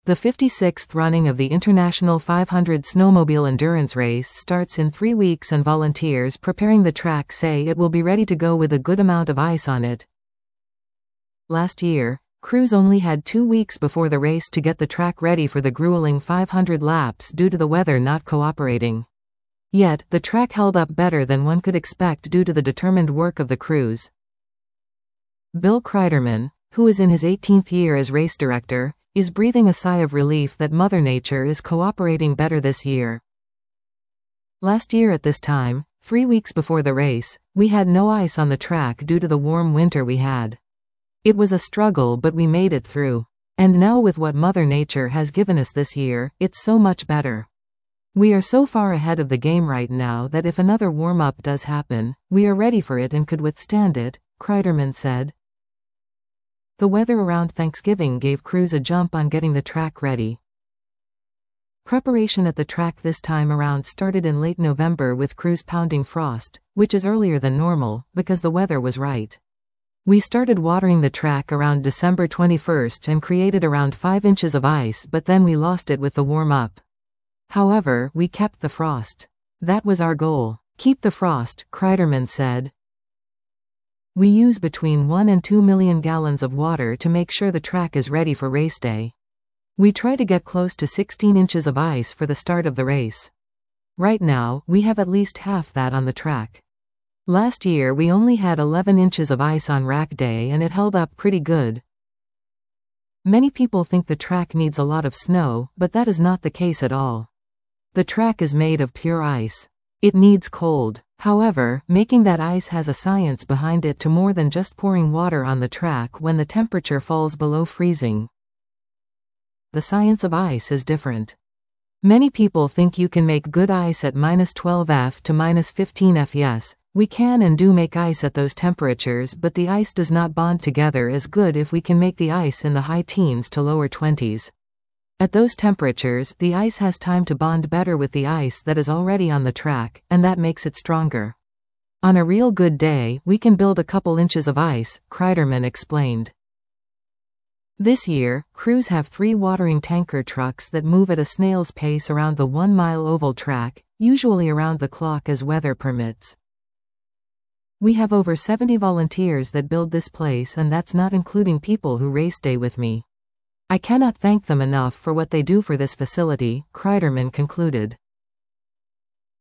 The 56th running of the International 500 Snowmobile Endurance Race starts in 3 weeks, and volunteers preparing the track say it will be ready to go with a good amount of ice on it. Last year, crews only had 2 weeks before the race to get the track ready for the grueling 500 laps due to the weather not cooperating. Yet, the track held up better than one could expect due to the determined work of the crews. Bill Kreiderman, who is in his 18th year as race director, is breathing a sigh of relief that Mother Nature is cooperating better this year. Last year at this time, 3 weeks before the race, we had no ice on the track due to the warm winter we had. It was a struggle, but we made it through. And now with what Mother Nature has given us this year, it's so much better. We are so far ahead of the game right now that if another warm-up does happen, we are ready for it and could withstand it, Kreiderman said. The weather around Thanksgiving gave crews a jump on getting the track ready. Preparation at the track this time around started in late November with crews pounding frost, which is earlier than normal, because the weather was right. We started watering the track around December 21st and created around 5 inches of ice, but then we lost it with the warm-up. However, we kept the frost. That was our goal. Keep the frost, Kreiderman said. We use between 1 and 2 million gallons of water to make sure the track is ready for race day. We try to get close to 16 inches of ice for the start of the race. Right now, we have at least half that on the track. Last year we only had 11 inches of ice on rack day and it held up pretty good. Many people think the track needs a lot of snow, but that is not the case at all. The track is made of pure ice. It needs cold. However, making that ice has a science behind it to more than just pouring water on the track when the temperature falls below freezing. The science of ice is different. Many people think you can make good ice at -12 F to -15 F. Yes, we can and do make ice at those temperatures, but the ice does not bond together as good if we can make the ice in the high teens to lower 20s. At those temperatures, the ice has time to bond better with the ice that is already on the track, and that makes it stronger. On a real good day, we can build a couple inches of ice, Kreiderman explained. This year, crews have 3 watering tanker trucks that move at a snail's pace around the 1-mile oval track, usually around the clock as weather permits. We have over 70 volunteers that build this place, and that's not including people who race day with me. I cannot thank them enough for what they do for this facility, Kreiderman concluded.